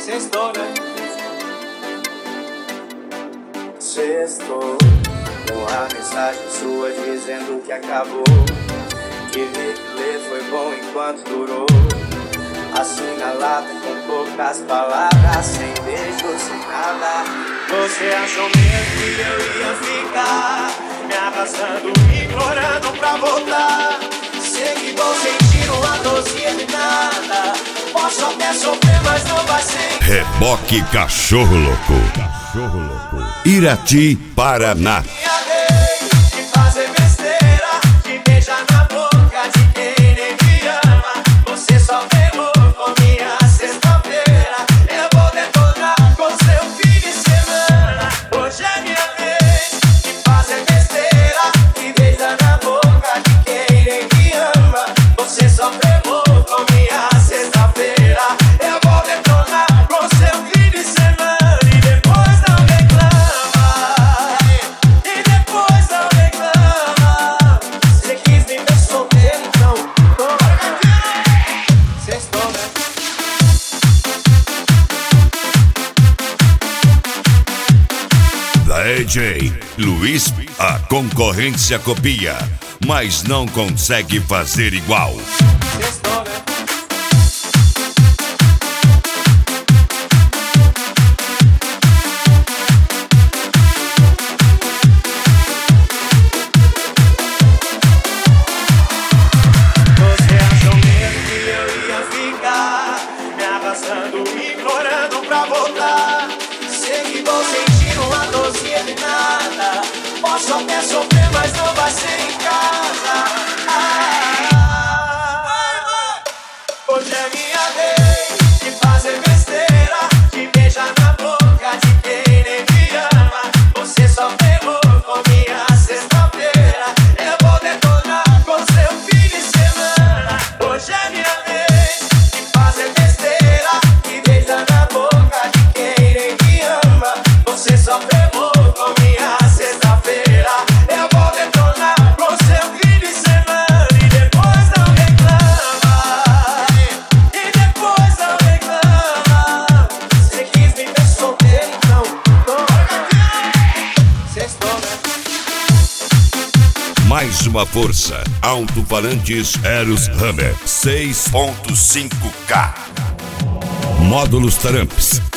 Sextou, né? Sextou. Uma mensagem sua dizendo que acabou. Que ver que ler foi bom enquanto durou. Assim na lata com poucas palavras, sem beijo, sem nada. Você achou mesmo que eu ia ficar me arrastando, implorando pra voltar. Sei que vou sentir uma dosinha de nada. Posso até sofrer, mas não vai ser. Reboque Cachorro Louco. Irati, Paraná. DJ Luiz, a concorrência copia, mas não consegue fazer igual. Você achou mesmo que eu ia ficar me arrastando, implorando pra voltar. Sei que vou sentir uma dosinha de nada. Posso até sofrer, mas não vai ser em casa. Hoje é minha vez de fazer besteira, de beijar na boca de quem nem me ama. Você só ferrou com minha sexta-feira. Eu vou detonar com seu fim de semana. Hoje é minha vez de fazer besteira, de beijar na boca de quem nem me ama. Você só ferrou com minha sexta-feira. Eu vou detonar com seu fim de semana. E depois não reclama. E depois não reclama. Você quis me ver solteiro, então sextou, né? Mais uma força. Alto-falantes Eros Hammer 6.5K. Módulos Taramps.